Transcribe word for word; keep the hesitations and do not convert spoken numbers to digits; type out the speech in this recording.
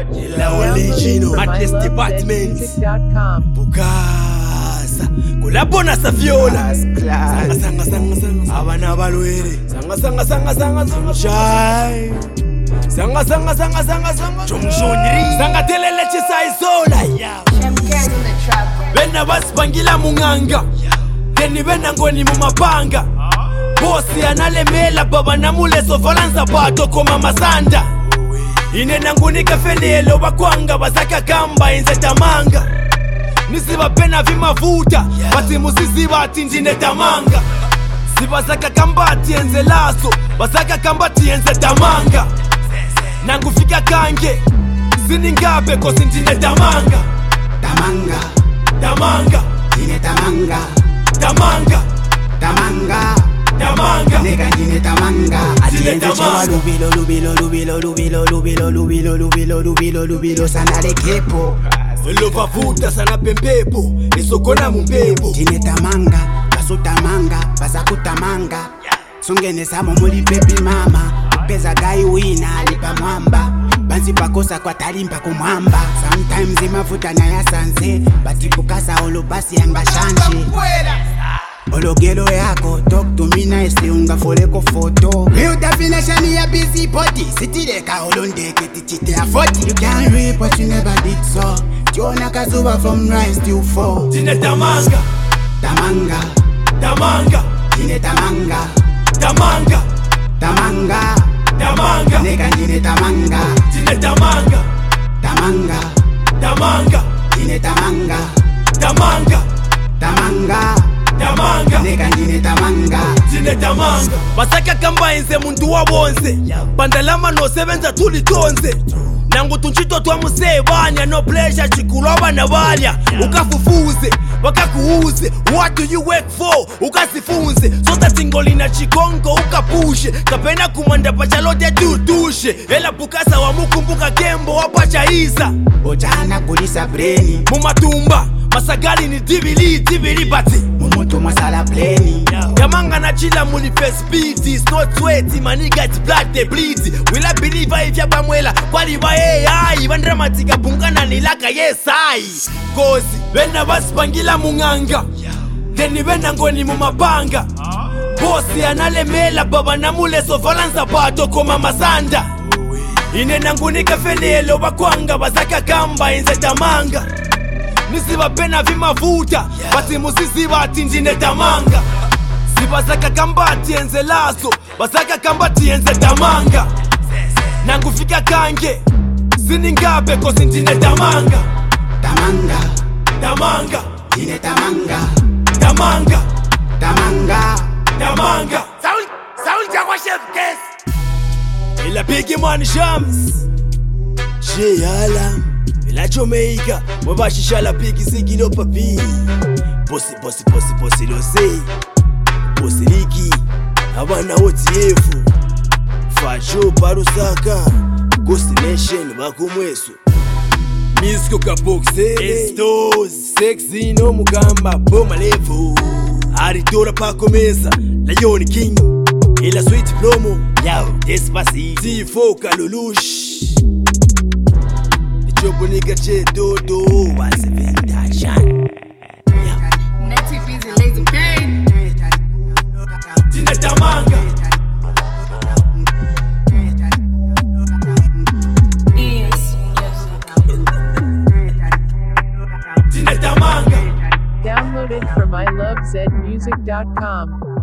La original Atlas Department Bukasa Kulabona Saviola Sanga sanga sanga sanga Abana balwere Sanga sanga sanga sanga sanga Shai Sanga sanga sanga sanga sanga Chongshonri Sanga telele chisa isola Bena basipangila munganga Keni bena ngoni mumapanga Bosi analemela baba namule sofalanza pato koma masanda Ine nangunika fenelo bakwanga bazaka kamba inze tamanga Nisiba pena vimavuta Bati musisi bati njine tamanga Sibazaka kambati enze laso Bazaka kambati enze tamanga Nangufika kange Siningabe kosi njine tamanga Tamanga Tamanga Njine tamanga Tamanga Tamanga Tamanga Nega njine tamanga Atienze chewa lubilo lubilo lubilo lubilo lubilo lubilo lubilo lubilo lubilo sana lekepo Solo vavuta sana pempepo Esokona mumpepo Njine tamanga Baso tamanga Baza kutamanga Sungene samo muli pepi mama Peza gai wina lipa mwamba Banzi pakosa kwa talimpa kumwamba Sometimes imavuta na ya sanse Batipukasa olo basi yanga shanshi Ologelo yako, talk to me nicely, unga foleko photo. Real definition ya busy body. City deka olonde keti chite ya forty. You can't rape but you never did so. Jona kazuba from rise to fall. Jine tamanga Tamanga Tamanga Jine tamanga Tamanga Tamanga Tamanga Nega jine tamanga Jine tamanga Tamanga Tamanga Jine tamanga Tamanga Tamanga Tamanga Nega jine tamanga Jine tamanga Basaka kamba inze mundu wa bonze Bandalama no sevenza tuli tonze Nangu tunchito twa musebanya no pleasure chikuloba na balya Ukafufuze, wakakuuze What do you work for? Ukasifunze Sota tingoli na chikongo ukapushe Kapena kumanda pachalote tutushe Ela bukasa wa mukumbuka kembo wapacha isa Ojana kulisa breni Mumatumba, masagali ni tibili tibili bati Mumutu masala pleni Kamanga na chila muli first beat It's not sweaty, maniga it's blood they bleed Will I believe I if ya pamwela Kwali ba hey ay Bandramatika bungana nilaka yes ay Kozi, bena basipangila munganga Deni bena ngoni mumapanga Bosi analemela baba namule sofalanza pato koma masanda Ine nangunika fenelo bakwanga bazaka kamba inze tamanga Nisiba pena vimavuta Bati musisi bati njine tamanga Sibazaka kambati enze laso Bazaka kambati enze tamanga Nangufika kange Siningabe kosi njine tamanga Tamanga Tamanga Jine tamanga Tamanga Tamanga Tamanga Sound Sound jakwa chef guest Ila bigi man shams She alam Ila Jamaica Mwabashisha la bigi zigilo papi Bosi bosi bosi bosi lo say Bosi liki Abana woti yefu Fajo parusaka Ghost Nation bakumweso Misko kaboxe Estos Sexy no mugamba Boma levo Aritora pakomeza Lion King Ila sweet promo Yao Despacito T four Kalulush Chopo nigga che dodo What's a vintage Natty busy lazy pain Jine tamanga Yes Jine tamanga Downloaded from I love zed music dot com.